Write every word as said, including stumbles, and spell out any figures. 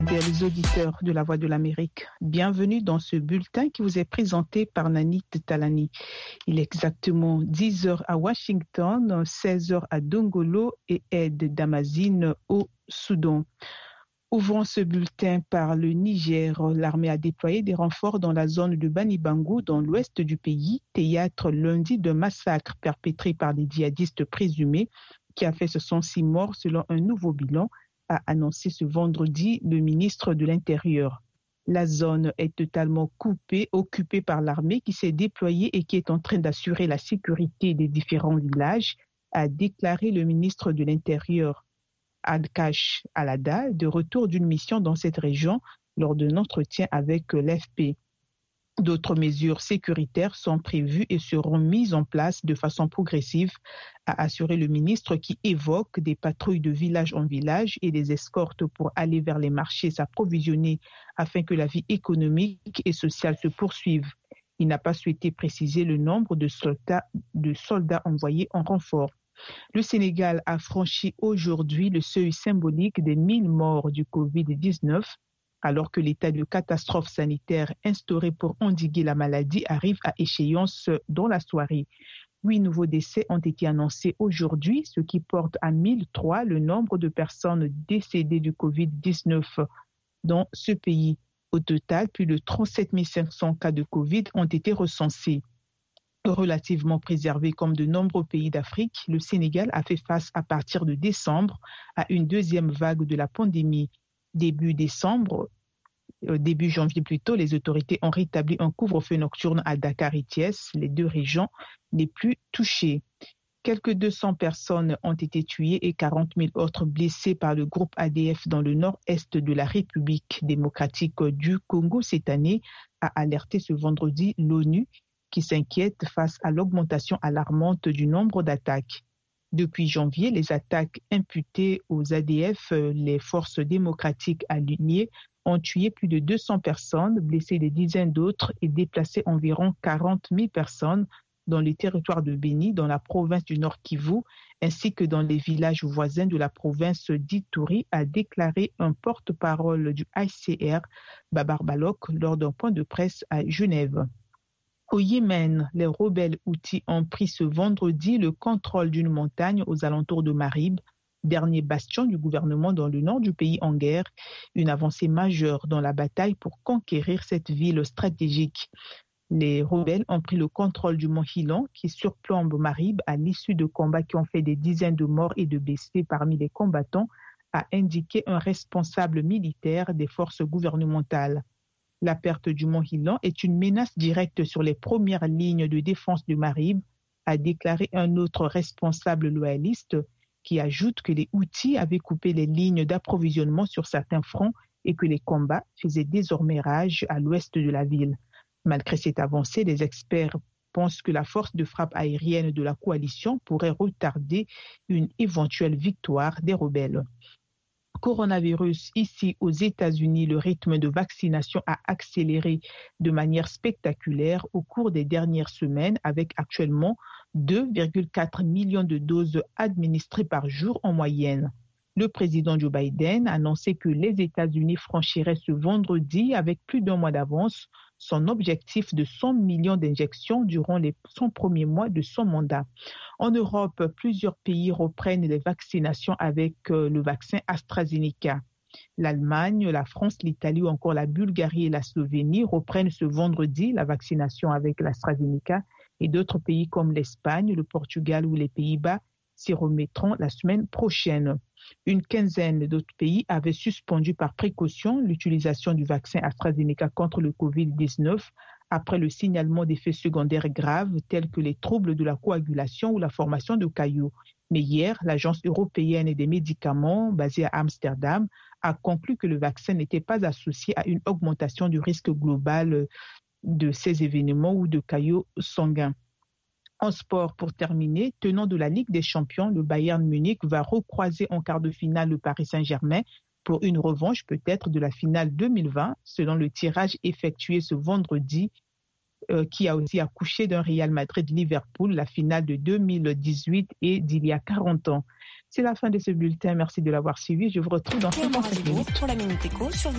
Les auditeurs de la Voix de l'Amérique, bienvenue dans ce bulletin qui vous est présenté par Nanit Talani. Il est exactement dix heures à Washington, seize heures à Dongolo et Aide Damazine au Soudan. Ouvrons ce bulletin par le Niger. L'armée a déployé des renforts dans la zone de Bani Bango, dans l'ouest du pays, théâtre lundi d'un massacre perpétré par des djihadistes présumés qui a fait soixante-six morts selon un nouveau bilan, a annoncé ce vendredi le ministre de l'Intérieur. La zone est totalement coupée, occupée par l'armée qui s'est déployée et qui est en train d'assurer la sécurité des différents villages, a déclaré le ministre de l'Intérieur. Adkash Alada, de retour d'une mission dans cette région lors d'un entretien avec l'A F P. D'autres mesures sécuritaires sont prévues et seront mises en place de façon progressive, a assuré le ministre qui évoque des patrouilles de village en village et des escortes pour aller vers les marchés s'approvisionner afin que la vie économique et sociale se poursuive. Il n'a pas souhaité préciser le nombre de soldats, de soldats envoyés en renfort. Le Sénégal a franchi aujourd'hui le seuil symbolique des mille morts du covid dix-neuf, alors que l'état de catastrophe sanitaire instauré pour endiguer la maladie arrive à échéance dans la soirée. Huit nouveaux décès ont été annoncés aujourd'hui, ce qui porte à mille trois le nombre de personnes décédées du covid dix-neuf dans ce pays. Au total, plus de trente-sept mille cinq cents cas de Covid ont été recensés. Relativement préservé comme de nombreux pays d'Afrique, le Sénégal a fait face à partir de décembre à une deuxième vague de la pandémie. Début décembre, euh, début janvier plutôt, les autorités ont rétabli un couvre-feu nocturne à Dakar et Thiès, les deux régions les plus touchées. Quelques deux cents personnes ont été tuées et quarante mille autres blessées par le groupe A D F dans le nord-est de la République démocratique du Congo cette année, a alerté ce vendredi l'ONU qui s'inquiète face à l'augmentation alarmante du nombre d'attaques. Depuis janvier, les attaques imputées aux A D F, les forces démocratiques alignées, ont tué plus de deux cents personnes, blessé des dizaines d'autres et déplacé environ quarante mille personnes dans le territoire de Béni, dans la province du Nord Kivu, ainsi que dans les villages voisins de la province d'Ituri, a déclaré un porte-parole du H C R, Babar Balok, lors d'un point de presse à Genève. Au Yémen, les rebelles houthis ont pris ce vendredi le contrôle d'une montagne aux alentours de Marib, dernier bastion du gouvernement dans le nord du pays en guerre, une avancée majeure dans la bataille pour conquérir cette ville stratégique. Les rebelles ont pris le contrôle du mont Hilan qui surplombe Marib à l'issue de combats qui ont fait des dizaines de morts et de blessés parmi les combattants, a indiqué un responsable militaire des forces gouvernementales. La perte du mont Hilan est une menace directe sur les premières lignes de défense de Marib, a déclaré un autre responsable loyaliste qui ajoute que les Houthis avaient coupé les lignes d'approvisionnement sur certains fronts et que les combats faisaient désormais rage à l'ouest de la ville. Malgré cette avancée, les experts pensent que la force de frappe aérienne de la coalition pourrait retarder une éventuelle victoire des rebelles. Coronavirus, ici aux États-Unis, le rythme de vaccination a accéléré de manière spectaculaire au cours des dernières semaines avec actuellement deux virgule quatre millions de doses administrées par jour en moyenne. Le président Joe Biden a annoncé que les États-Unis franchiraient ce vendredi avec plus d'un mois d'avance son objectif de cent millions d'injections durant les cent premiers mois de son mandat. En Europe, plusieurs pays reprennent les vaccinations avec le vaccin AstraZeneca. L'Allemagne, la France, l'Italie ou encore la Bulgarie et la Slovénie reprennent ce vendredi la vaccination avec l'AstraZeneca et d'autres pays comme l'Espagne, le Portugal ou les Pays-Bas s'y remettront la semaine prochaine. Une quinzaine d'autres pays avaient suspendu par précaution l'utilisation du vaccin AstraZeneca contre le covid dix-neuf après le signalement d'effets secondaires graves tels que les troubles de la coagulation ou la formation de caillots. Mais hier, l'Agence européenne des médicaments, basée à Amsterdam, a conclu que le vaccin n'était pas associé à une augmentation du risque global de ces événements ou de caillots sanguins. En sport, pour terminer, tenant de la Ligue des Champions, le Bayern Munich va recroiser en quart de finale le Paris Saint-Germain pour une revanche peut-être de la finale deux mille vingt, selon le tirage effectué ce vendredi euh, qui a aussi accouché d'un Real Madrid-Liverpool, la finale de deux mille dix-huit et d'il y a quarante ans. C'est la fin de ce bulletin. Merci de l'avoir suivi. Je vous retrouve dans cinquante-cinq minutes. Pour la Minute Éco sur